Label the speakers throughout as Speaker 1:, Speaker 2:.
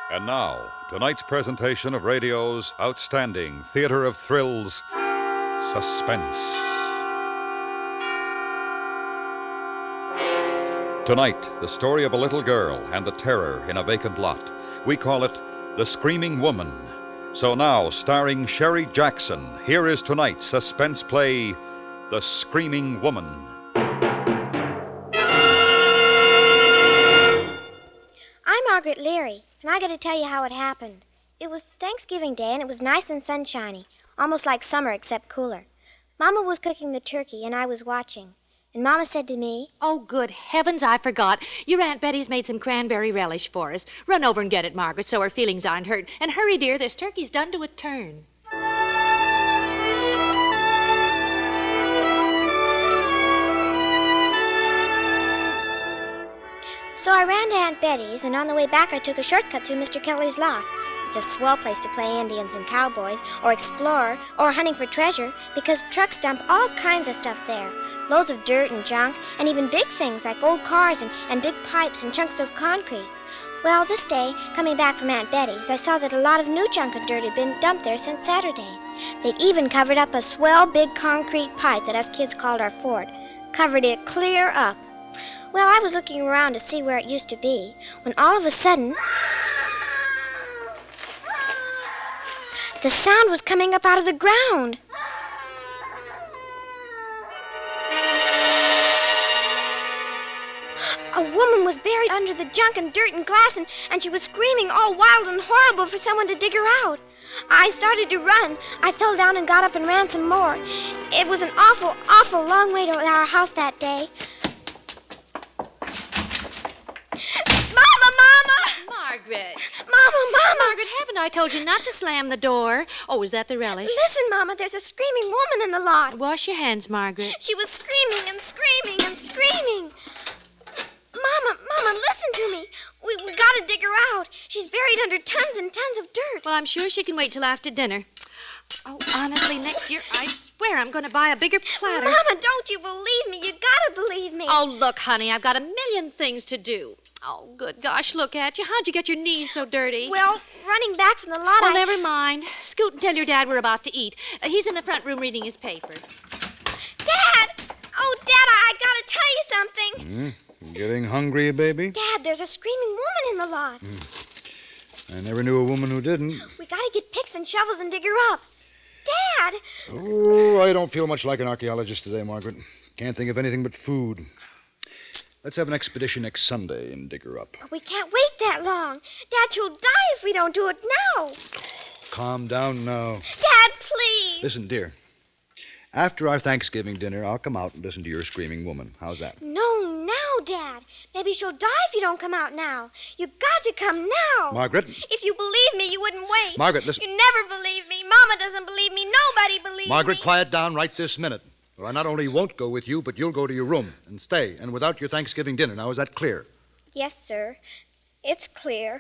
Speaker 1: And now, tonight's presentation of radio's outstanding theater of thrills, Suspense. Tonight, the story of a little girl and the terror in a vacant lot. We call it The Screaming Woman. So now, starring Sherry Jackson, here is tonight's suspense play, The Screaming Woman.
Speaker 2: I'm Margaret Leary, and I got to tell you how it happened. It was Thanksgiving Day, and it was nice and sunshiny, almost like summer except cooler. Mama was cooking the turkey, and I was watching. And Mama said to me,
Speaker 3: "Oh, good heavens, I forgot. Your Aunt Betty's made some cranberry relish for us. Run over and get it, Margaret, so her feelings aren't hurt. And hurry, dear, this turkey's done to a turn."
Speaker 2: So I ran to Aunt Betty's, and on the way back I took a shortcut through Mr. Kelly's lot. It's a swell place to play Indians and cowboys, or explore, or hunting for treasure, because trucks dump all kinds of stuff there. Loads of dirt and junk, and even big things like old cars and big pipes and chunks of concrete. Well, this day, coming back from Aunt Betty's, I saw that a lot of new junk and dirt had been dumped there since Saturday. They'd even covered up a swell big concrete pipe that us kids called our fort. Covered it clear up. Well, I was looking around to see where it used to be, when all of a sudden, the sound was coming up out of the ground. A woman was buried under the junk and dirt and glass, and she was screaming all wild and horrible for someone to dig her out. I started to run. I fell down and got up and ran some more. It was an awful, awful long way to our house that day.
Speaker 3: Margaret.
Speaker 2: Mama!
Speaker 3: Margaret, haven't I told you not to slam the door? Oh, is that the relish?
Speaker 2: Listen, Mama, there's a screaming woman in the lot.
Speaker 3: Wash your hands, Margaret.
Speaker 2: She was screaming and screaming and screaming. Mama, listen to me. We gotta dig her out. She's buried under tons and tons of dirt.
Speaker 3: Well, I'm sure she can wait till after dinner. Oh, honestly, next year, I swear I'm going to buy a bigger platter.
Speaker 2: Mama, don't you believe me? You gotta believe me.
Speaker 3: Oh, look, honey, I've got a million things to do. Oh, good gosh, look at you. How'd you get your knees so dirty?
Speaker 2: Well, running back from the lot,
Speaker 3: Well, never mind. Scoot and tell your dad we're about to eat. He's in the front room reading his paper.
Speaker 2: Dad! Oh, Dad, I gotta tell you something.
Speaker 4: Getting hungry, baby?
Speaker 2: Dad, there's a screaming woman in the lot.
Speaker 4: I never knew a woman who didn't.
Speaker 2: We gotta get picks and shovels and dig her up. Dad!
Speaker 4: Oh, I don't feel much like an archaeologist today, Margaret. Can't think of anything but food. Let's have an expedition next Sunday and dig her up.
Speaker 2: But we can't wait that long. Dad, you'll die if we don't do it now.
Speaker 4: Calm down now.
Speaker 2: Dad, please.
Speaker 4: Listen, dear. After our Thanksgiving dinner, I'll come out and listen to your screaming woman. How's that?
Speaker 2: No, now, Dad. Maybe she'll die if you don't come out now. You got to come now.
Speaker 4: Margaret?
Speaker 2: If you believe me, you wouldn't wait.
Speaker 4: Margaret, listen.
Speaker 2: You never believe me. Mama doesn't believe me. Nobody believes
Speaker 4: Margaret,
Speaker 2: me.
Speaker 4: quiet down right this minute. Or I not only won't go with you, but you'll go to your room and stay, and without your Thanksgiving dinner. Now, is that clear?
Speaker 2: Yes, sir. It's clear.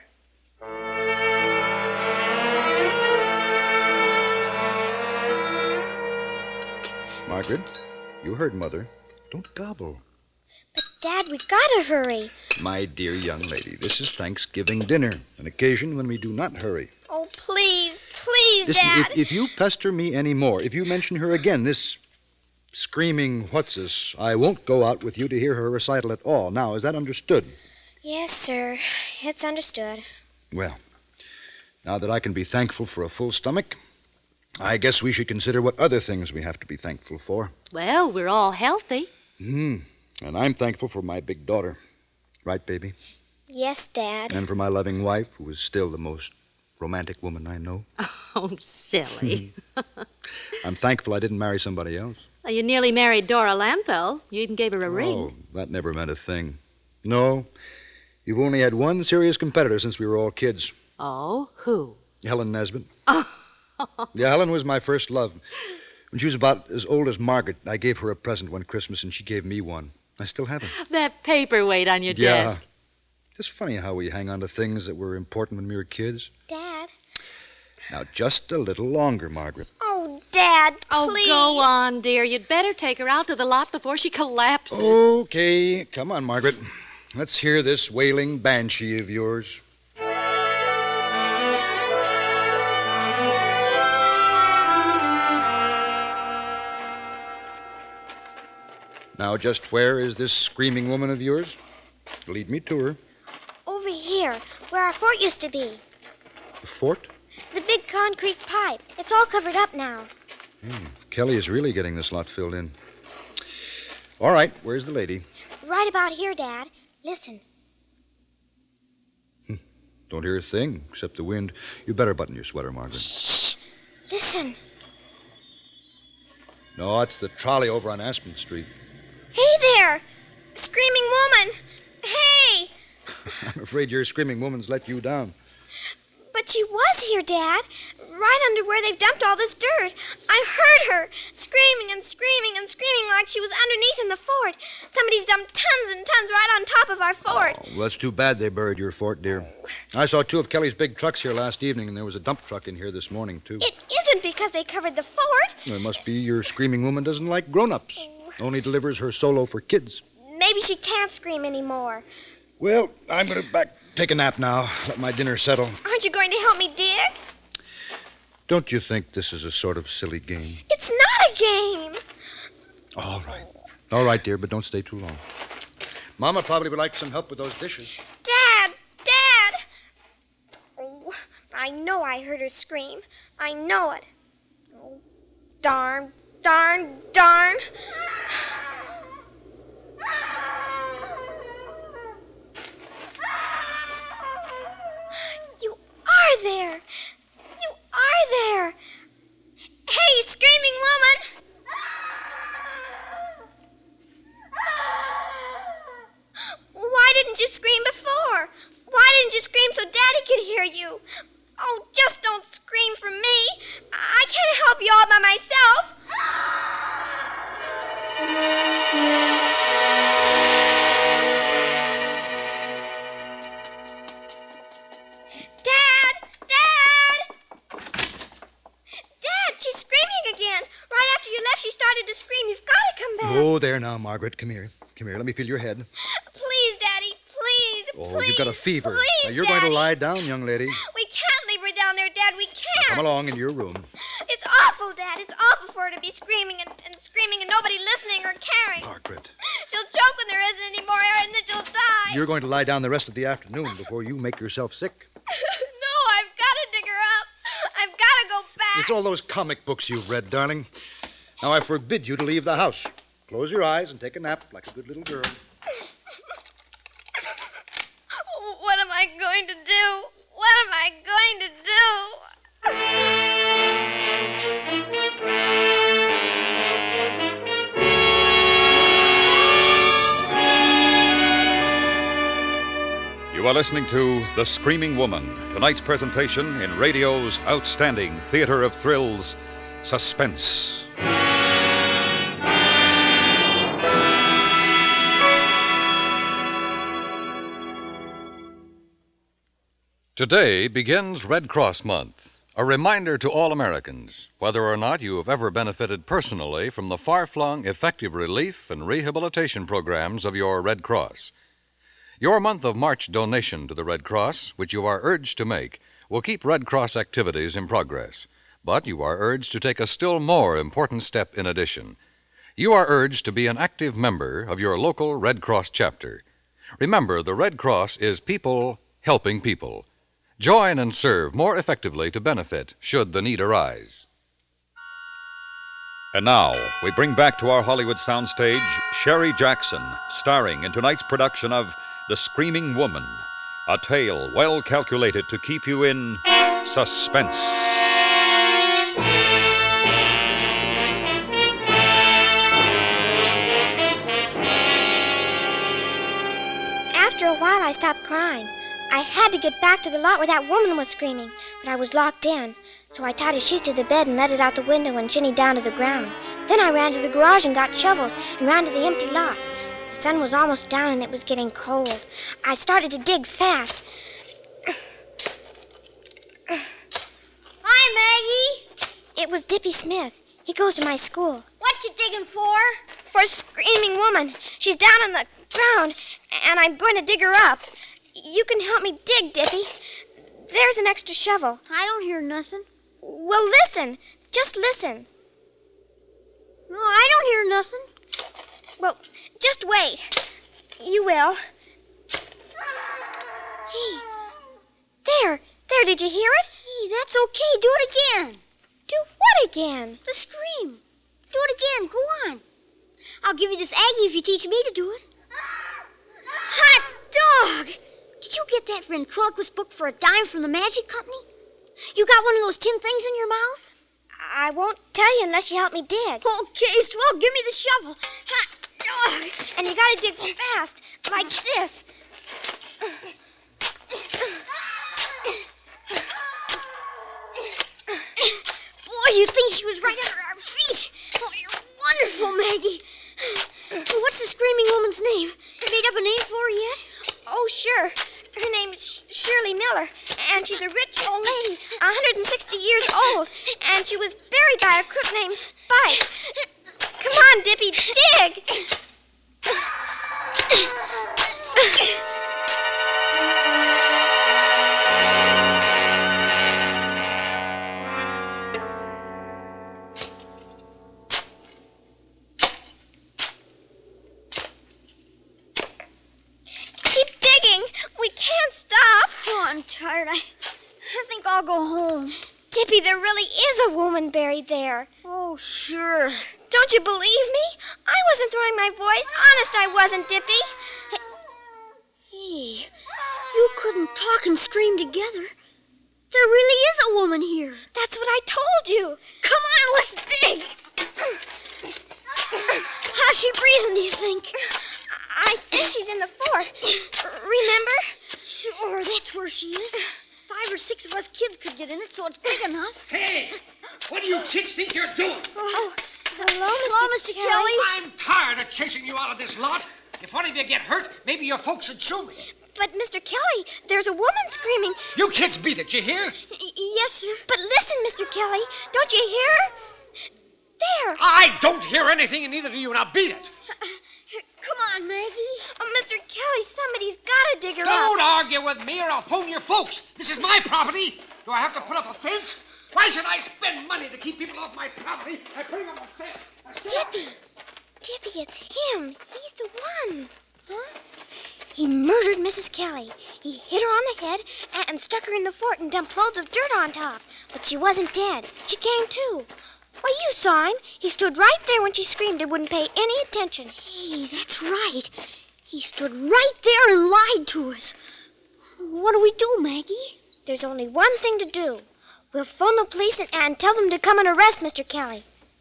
Speaker 4: Margaret, you heard Mother. Don't gobble.
Speaker 2: But, Dad, we gotta hurry.
Speaker 4: My dear young lady, this is Thanksgiving dinner, an occasion when we do not hurry.
Speaker 2: Oh, please, please,
Speaker 4: Listen,
Speaker 2: Dad.
Speaker 4: if you pester me any more, if you mention her again, this screaming what's-this, I won't go out with you to hear her recital at all. Now, is that understood?
Speaker 2: Yes, sir. It's understood.
Speaker 4: Well, now that I can be thankful for a full stomach, I guess we should consider what other things we have to be thankful for.
Speaker 3: Well, we're all healthy.
Speaker 4: And I'm thankful for my big daughter. Right, baby?
Speaker 2: Yes, Dad.
Speaker 4: And for my loving wife, who is still the most romantic woman I know.
Speaker 3: Oh, silly.
Speaker 4: I'm thankful I didn't marry somebody else.
Speaker 3: Well, you nearly married Dora Lampel. You even gave her a ring.
Speaker 4: Oh, that never meant a thing. No, you've only had one serious competitor since we were all kids.
Speaker 3: Oh, who?
Speaker 4: Helen Nesbitt. Yeah, Helen was my first love. When she was about as old as Margaret, I gave her a present one Christmas, and she gave me one. I still have it.
Speaker 3: That paperweight on your desk.
Speaker 4: It's funny how we hang on to things that were important when we were kids.
Speaker 2: Dad.
Speaker 4: Now, just a little longer, Margaret.
Speaker 2: Oh, Dad, please.
Speaker 3: Oh, go on, dear. You'd better take her out to the lot before she collapses.
Speaker 4: Okay, come on, Margaret. Let's hear this wailing banshee of yours. Now, just where is this screaming woman of yours? Lead me to her.
Speaker 2: Over here, where our fort used to be.
Speaker 4: The fort?
Speaker 2: The big concrete pipe. It's all covered up now.
Speaker 4: Kelly is really getting this lot filled in. All right, where's the lady?
Speaker 2: Right about here, Dad. Listen.
Speaker 4: Don't hear a thing except the wind. You better button your sweater, Margaret.
Speaker 2: Shh. Listen.
Speaker 4: No, it's the trolley over on Aspen Street.
Speaker 2: Hey there! Screaming woman! Hey!
Speaker 4: I'm afraid your screaming woman's let you down.
Speaker 2: But she was here, Dad. Right under where they've dumped all this dirt. I heard her screaming and screaming and screaming like she was underneath in the fort. Somebody's dumped tons and tons right on top of our fort.
Speaker 4: Oh, well, that's too bad they buried your fort, dear. I saw 2 of Kelly's big trucks here last evening, and there was a dump truck in here this morning, too.
Speaker 2: It isn't because they covered the fort.
Speaker 4: Well, it must be your screaming woman doesn't like grown-ups. Only delivers her solo for kids.
Speaker 2: Maybe she can't scream anymore.
Speaker 4: Well, I'm going to take a nap now. Let my dinner settle.
Speaker 2: Aren't you going to help me dig?
Speaker 4: Don't you think this is a sort of silly game?
Speaker 2: It's not a game.
Speaker 4: All right. All right, dear, but don't stay too long. Mama probably would like some help with those dishes.
Speaker 2: Dad! Dad! Oh, I know I heard her scream. I know it. Oh, darn, darn, darn. You are there. You are there. Hey, screaming woman. Why didn't you scream before? Why didn't you scream so Daddy could hear you? Oh, just don't scream for me. I can't help you all by myself. Dad! Dad! Dad, she's screaming again. Right after you left, she started to scream. You've got to come back.
Speaker 4: Oh, there now, Margaret. Come here. Come here. Let me feel your head.
Speaker 2: Please, Daddy, please,
Speaker 4: Oh,
Speaker 2: please.
Speaker 4: you've got a fever.
Speaker 2: Please,
Speaker 4: Now, you're
Speaker 2: Daddy.
Speaker 4: going to lie down, young lady.
Speaker 2: We can't leave her down there, Dad. We can't.
Speaker 4: Come along in your room.
Speaker 2: It's awful, Dad. It's awful for her to be screaming and screaming and nobody listening or caring.
Speaker 4: Margaret,
Speaker 2: She'll choke when there isn't any more air and then she'll die.
Speaker 4: you're going to lie down the rest of the afternoon before you make yourself sick.
Speaker 2: No, I've got to dig her up. I've got to go back.
Speaker 4: It's all those comic books you've read, darling. Now I forbid you to leave the house. Close your eyes and take a nap like a good little girl.
Speaker 2: What am I going to do? What am I going to do?
Speaker 1: You are listening to The Screaming Woman, tonight's presentation in radio's outstanding theater of thrills, Suspense. Today begins Red Cross Month, a reminder to all Americans, whether or not you have ever benefited personally from the far-flung, effective relief and rehabilitation programs of your Red Cross. Your month of March donation to the Red Cross, which you are urged to make, will keep Red Cross activities in progress. But you are urged to take a still more important step in addition. You are urged to be an active member of your local Red Cross chapter. Remember, the Red Cross is people helping people. Join and serve more effectively to benefit should the need arise. And now, we bring back to our Hollywood soundstage Sherry Jackson, starring in tonight's production of The Screaming Woman, a tale well calculated to keep you in suspense.
Speaker 2: After a while, I stopped crying. I had to get back to the lot where that woman was screaming, but I was locked in. So I tied a sheet to the bed and let it out the window and shinnied down to the ground. Then I ran to the garage and got shovels and ran to the empty lot. The sun was almost down and it was getting cold. I started to dig fast.
Speaker 5: Hi, Maggie.
Speaker 2: It was Dippy Smith. He goes to my school.
Speaker 5: What you digging for?
Speaker 2: For a screaming woman. She's down on the ground, and I'm going to dig her up. You can help me dig, Dippy. There's an extra shovel.
Speaker 5: I don't hear nothing.
Speaker 2: Well, listen. Just listen.
Speaker 5: No, I don't hear nothing.
Speaker 2: Well, just wait. You will.
Speaker 5: Hey,
Speaker 2: There, did you hear it?
Speaker 5: hey, that's okay. Do it again.
Speaker 2: Do what again?
Speaker 5: The scream. Do it again. Go on. I'll give you this Aggie if you teach me to do it. Hot dog! Did you get that ventriloquist book for $10 from the Magic Company? You got one of those tin things in your mouth?
Speaker 2: I won't tell you unless you help me dig.
Speaker 5: Okay, swell, give me the shovel. Hot dog!
Speaker 2: And you gotta dig fast, like this.
Speaker 5: Boy, you'd think she was right under our feet. Oh, you're wonderful, Maggie. Well, what's the screaming woman's name? Made up a name for her yet?
Speaker 2: Oh, sure. Her name's Shirley Miller, and she's a rich old lady, 160 years old, and she was buried by a crook named Spike. Come on, Dippy, dig! Keep digging. We can't stop.
Speaker 5: Oh, I'm tired. I think I'll go home.
Speaker 2: Dippy, there really is a woman buried there.
Speaker 5: Oh, sure.
Speaker 2: Don't you believe me? I wasn't throwing my voice. Honest, I wasn't, Dippy.
Speaker 5: Hey, you couldn't talk and scream together. There really is a woman here.
Speaker 2: That's what I told you.
Speaker 5: Come on, let's dig. How's she breathing, do you think?
Speaker 2: I think she's in the fort. Remember?
Speaker 5: Sure, that's where she is. 5 or 6 of us kids could get in it, so it's big enough.
Speaker 6: Hey, what do you kids think you're doing?
Speaker 2: Oh, hello,
Speaker 5: Hello, Mr. Kelly.
Speaker 6: I'm tired of chasing you out of this lot. If one of you get hurt, maybe your folks would sue me.
Speaker 2: But, Mr. Kelly, there's a woman screaming.
Speaker 6: You kids beat it, you hear?
Speaker 5: Yes, sir.
Speaker 2: But listen, Mr. Kelly, don't you hear? There.
Speaker 6: I don't hear anything, and neither do you. Now beat it.
Speaker 5: Come on, Maggie.
Speaker 2: Oh, Mr. Kelly, somebody's got to dig her
Speaker 6: Don't
Speaker 2: up.
Speaker 6: argue with me, or I'll phone your folks. This is my property. Do I have to put up a fence? Why should I spend money to keep people off my property by putting up a fence? Now, stop.
Speaker 2: Dippy, it's him. He's the one. Huh? He murdered Mrs. Kelly. He hit her on the head and stuck her in the fort and dumped loads of dirt on top. But she wasn't dead. She came to. Why, you saw him. He stood right there when she screamed and wouldn't pay any attention.
Speaker 5: Hey, that's right. He stood right there and lied to us. What do we do, Maggie?
Speaker 2: There's only one thing to do. We'll phone the police and tell them to come and arrest Mr. Kelly.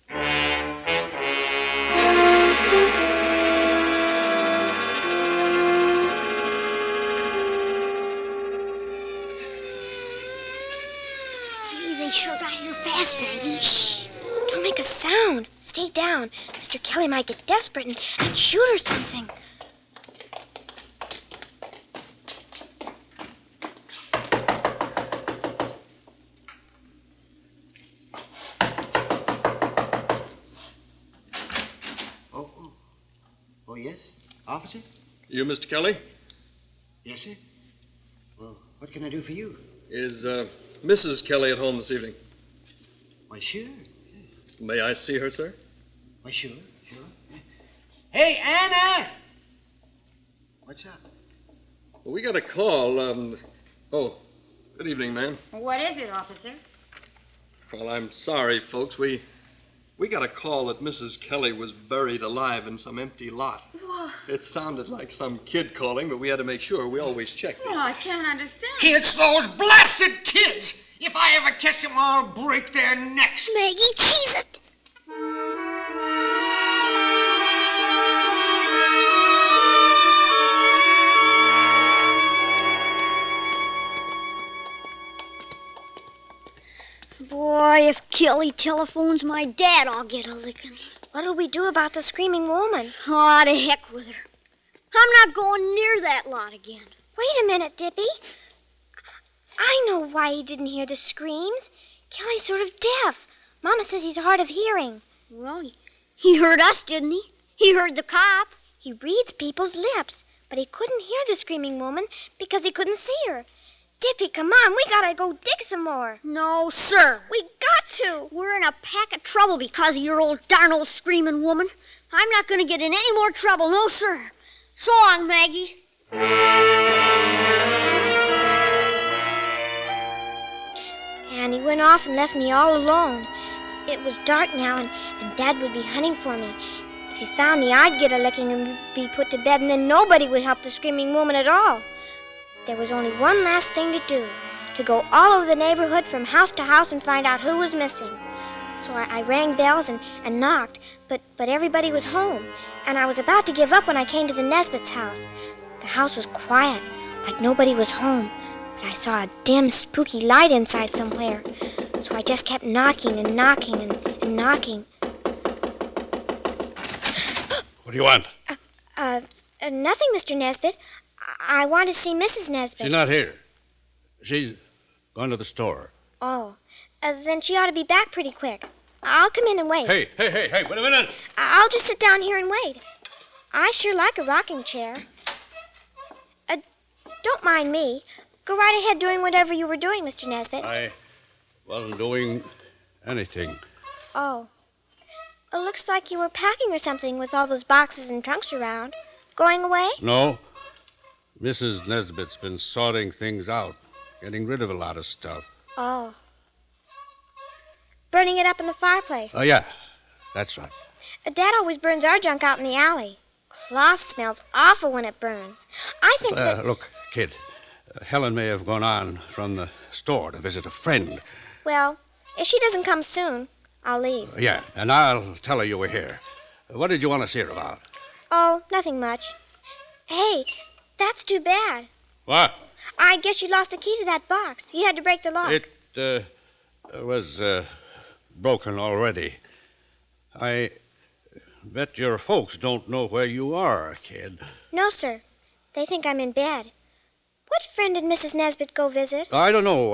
Speaker 5: Hey, they sure got here fast, Maggie.
Speaker 2: Shh. Don't make a sound. Stay down. Mr. Kelly might get desperate and shoot or something.
Speaker 7: Oh, yes? Officer?
Speaker 8: You, Mr. Kelly?
Speaker 7: Yes, sir. Well, what can I do for you?
Speaker 8: Is Mrs. Kelly at home this evening?
Speaker 7: Why, sure.
Speaker 8: May I see her, sir?
Speaker 7: Why, sure. Hey, Anna! What's up?
Speaker 8: Well, we got a call. Oh, good evening, ma'am.
Speaker 9: What is it, officer?
Speaker 8: Well, I'm sorry, folks. We got a call that Mrs. Kelly was buried alive in some empty lot.
Speaker 9: Whoa.
Speaker 8: It sounded like some kid calling, but we had to make sure. We always check these.
Speaker 9: Oh, I can't understand.
Speaker 6: Kids, those blasted kids! If I ever catch them, I'll break their necks.
Speaker 5: Maggie, tease it. Boy, if Kelly telephones my dad, I'll get a licking.
Speaker 2: What'll we do about the screaming woman?
Speaker 5: Oh, to heck with her. I'm not going near that lot again.
Speaker 2: Wait a minute, Dippy. I know why he didn't hear the screams. Kelly's sort of deaf. Mama says he's hard of hearing.
Speaker 5: Well, he heard us, didn't he? He heard the cop.
Speaker 2: He reads people's lips, but he couldn't hear the screaming woman because he couldn't see her. Dippy, come on, we gotta go dig some more.
Speaker 5: No, sir.
Speaker 2: We got to.
Speaker 5: We're in a pack of trouble because of your old darn old screaming woman. I'm not going to get in any more trouble, no, sir. So long, Maggie.
Speaker 2: And he went off and left me all alone. It was dark now, and Dad would be hunting for me. If he found me, I'd get a licking and be put to bed, and then nobody would help the screaming woman at all. There was only one last thing to do, to go all over the neighborhood from house to house and find out who was missing. So I rang bells and knocked, but everybody was home, and I was about to give up when I came to the Nesbit's house. The house was quiet, like nobody was home, but I saw a dim, spooky light inside somewhere. So I just kept knocking and knocking and knocking.
Speaker 7: What do you want?
Speaker 2: Nothing, Mr. Nesbit. I want to see Mrs. Nesbit.
Speaker 7: She's not here. She's gone to the store.
Speaker 2: Oh, then she ought to be back pretty quick. I'll come in and wait.
Speaker 7: Hey, wait a minute.
Speaker 2: I'll just sit down here and wait. I sure like a rocking chair. Don't mind me. Go right ahead doing whatever you were doing, Mr. Nesbit.
Speaker 7: I wasn't doing anything.
Speaker 2: Oh. It looks like you were packing or something with all those boxes and trunks around. Going away?
Speaker 7: No. Mrs. Nesbit's been sorting things out, getting rid of a lot of stuff.
Speaker 2: Oh. Burning it up in the fireplace.
Speaker 7: Oh, yeah. That's right.
Speaker 2: Dad always burns our junk out in the alley. Cloth smells awful when it burns. I think
Speaker 7: Look, kid, Helen may have gone on from the store to visit a friend.
Speaker 2: Well, if she doesn't come soon, I'll leave.
Speaker 7: Yeah, and I'll tell her you were here. What did you want to see her about?
Speaker 2: Oh, nothing much. Hey, that's too bad.
Speaker 7: What?
Speaker 2: I guess you lost the key to that box. You had to break the lock.
Speaker 7: It was broken already. I bet your folks don't know where you are, kid.
Speaker 2: No, sir. They think I'm in bed. What friend did Mrs. Nesbit go visit?
Speaker 7: I don't know.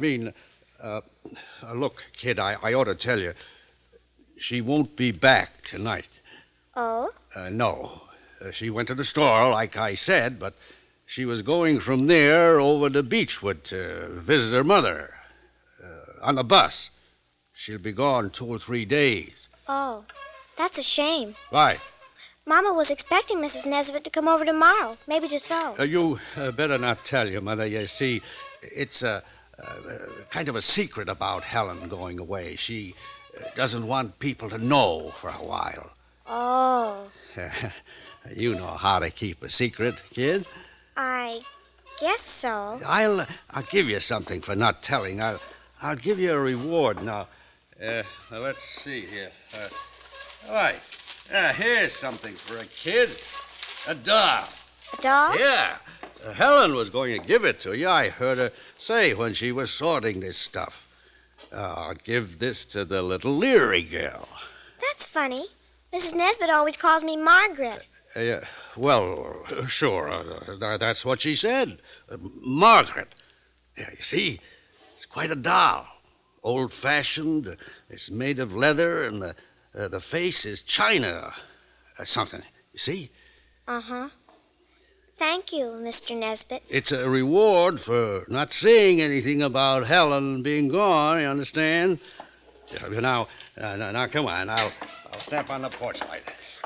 Speaker 7: Look, kid, I ought to tell you. She won't be back tonight.
Speaker 2: Oh?
Speaker 7: No. She went to the store, like I said, but she was going from there over to Beechwood to visit her mother. On the bus. She'll be gone 2 or 3 days.
Speaker 2: Oh, that's a shame.
Speaker 7: Why?
Speaker 2: Mama was expecting Mrs. Nesbit to come over tomorrow, maybe to sew.
Speaker 7: You better not tell your mother. You see, it's kind of a secret about Helen going away. She doesn't want people to know for a while.
Speaker 2: Oh.
Speaker 7: You know how to keep a secret, kid.
Speaker 2: I guess so.
Speaker 7: I'll give you something for not telling. I'll give you a reward. Now, let's see here. All right. Here's something for a kid. A doll.
Speaker 2: A doll?
Speaker 7: Yeah. Helen was going to give it to you. I heard her say when she was sorting this stuff. I'll give this to the little Leary girl.
Speaker 2: That's funny. Mrs. Nesbit always calls me Margaret.
Speaker 7: Well, sure. That's what she said. Margaret. Yeah, you see, it's quite a doll. Old-fashioned. It's made of leather, and the face is china. Something. You see?
Speaker 2: Uh-huh. Thank you, Mr. Nesbit.
Speaker 7: It's a reward for not saying anything about Helen being gone, you understand? Now, come on. I'll step on the porch light.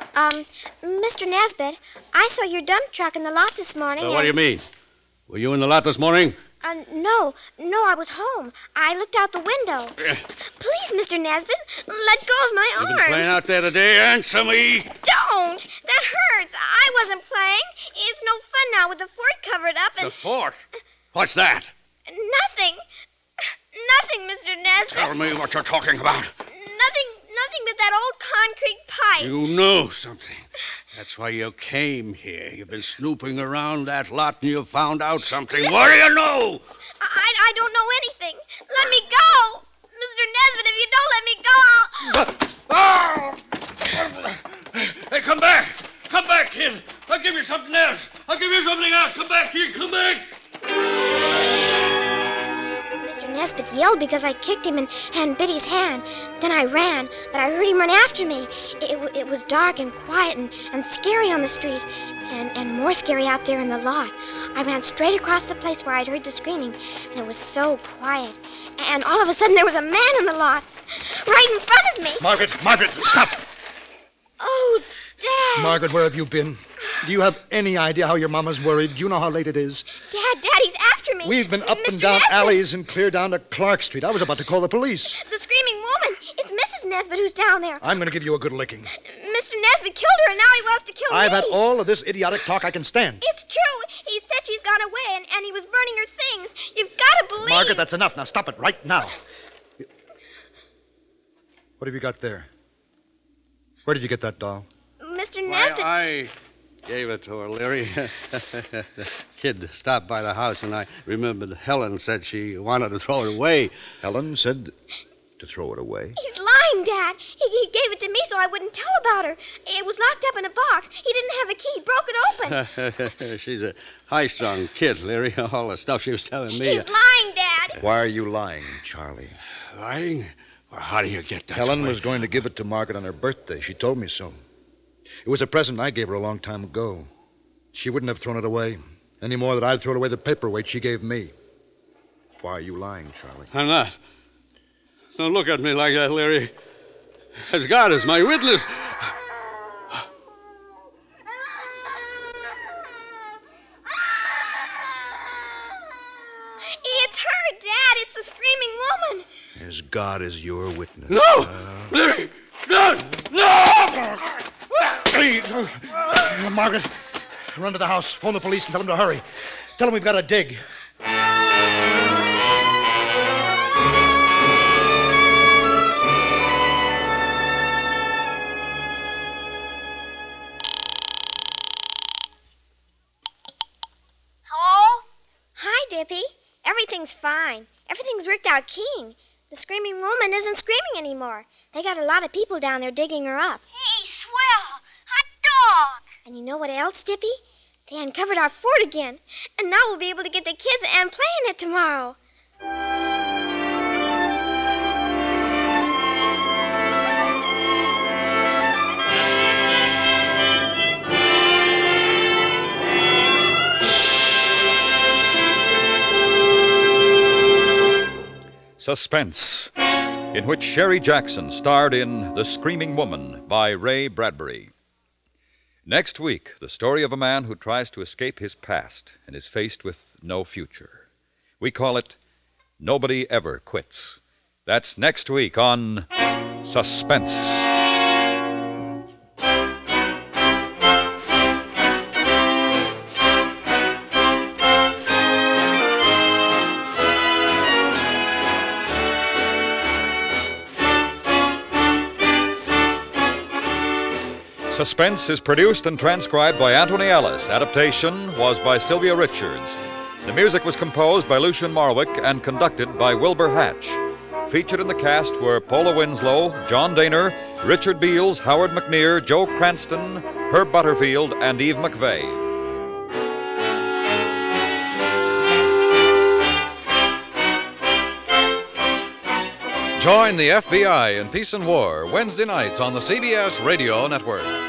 Speaker 2: Mr. Nesbit, I saw your dump truck in the lot this morning.
Speaker 7: What do you mean? Were you in the lot this morning?
Speaker 2: No, I was home. I looked out the window. Please, Mr. Nesbit, let go of my arm.
Speaker 7: You been playing out there today, answer me.
Speaker 2: Don't! That hurts. I wasn't playing. It's no fun now with the fort covered up and...
Speaker 7: The fort? What's that?
Speaker 2: Nothing. Nothing, Mr. Nesbit.
Speaker 7: Tell me what you're talking about.
Speaker 2: Nothing but that old concrete pipe.
Speaker 7: You know something. That's why you came here. You've been snooping around that lot and you found out something.
Speaker 2: Listen,
Speaker 7: what do you know?
Speaker 2: I don't know anything. Let me go. Mr. Nesbit, if you don't let me go, I'll...
Speaker 7: Hey, come back. Come back, kid. I'll give you something else. Come back here. Come back.
Speaker 2: Mr. Nesbit yelled because I kicked him and bit his hand. Then I ran, but I heard him run after me. It was dark and quiet and scary on the street, and more scary out there in the lot. I ran straight across the place where I'd heard the screaming, and it was so quiet. And all of a sudden there was a man in the lot, right in front of me.
Speaker 4: Margaret, stop!
Speaker 2: Oh, Dad!
Speaker 4: Margaret, where have you been? Do you have any idea how your mama's worried? Do you know how late it is?
Speaker 2: Dad, Daddy's after me.
Speaker 4: We've been up
Speaker 2: Mr.
Speaker 4: and down
Speaker 2: Nesbitt.
Speaker 4: alleys and clear down to Clark Street. I was about to call the police.
Speaker 2: The screaming woman. It's Mrs. Nesbitt who's down there.
Speaker 4: I'm going to give you a good licking.
Speaker 2: Mr. Nesbitt killed her, and now he wants to kill me.
Speaker 4: I've had all of this idiotic talk I can stand.
Speaker 2: It's true. He said she's gone away, and he was burning her things. You've got to believe...
Speaker 4: Margaret, that's enough. Now stop it right now. What have you got there? Where did you get that doll?
Speaker 2: Mr. Nesbitt...
Speaker 7: I gave it to her, Leary. The kid stopped by the house, and I remembered Helen said she wanted to throw it away.
Speaker 4: Helen said to throw it away.
Speaker 2: He's lying, Dad. He gave it to me so I wouldn't tell about her. It was locked up in a box. He didn't have a key. He broke it open.
Speaker 7: She's a high-strung kid, Leary. All the stuff she was telling me.
Speaker 2: He's lying, Dad.
Speaker 4: Why are you lying, Charlie?
Speaker 7: Lying? Well, how do you get that?
Speaker 4: Helen was going to give it to Margaret on her birthday. She told me so. It was a present I gave her a long time ago. She wouldn't have thrown it away, any more than I'd thrown away the paperweight she gave me. Why are you lying, Charlie?
Speaker 7: I'm not. Don't look at me like that, Leary. As God is my witness.
Speaker 2: It's her, Dad. It's the screaming woman.
Speaker 4: As God is your witness.
Speaker 7: No! Leary! No! No!
Speaker 4: Hey, Margaret, run to the house. Phone the police and tell them to hurry. Tell them we've got to dig.
Speaker 5: Hello?
Speaker 2: Hi, Dippy. Everything's fine. Everything's worked out keen. The screaming woman isn't screaming anymore. They got a lot of people down there digging her up.
Speaker 5: Hey, swell. Hot dog.
Speaker 2: And you know what else, Dippy? They uncovered our fort again. And now we'll be able to get the kids and play in it tomorrow.
Speaker 1: Suspense, in which Sherry Jackson starred in The Screaming Woman by Ray Bradbury. Next week, the story of a man who tries to escape his past and is faced with no future. We call it Nobody Ever Quits. That's next week on Suspense. Suspense is produced and transcribed by Anthony Ellis. Adaptation was by Sylvia Richards. The music was composed by Lucian Marwick and conducted by Wilbur Hatch. Featured in the cast were Paula Winslow, John Daner, Richard Beals, Howard McNear, Joe Cranston, Herb Butterfield, and Eve McVeigh. Join the FBI in Peace and War Wednesday nights on the CBS Radio Network.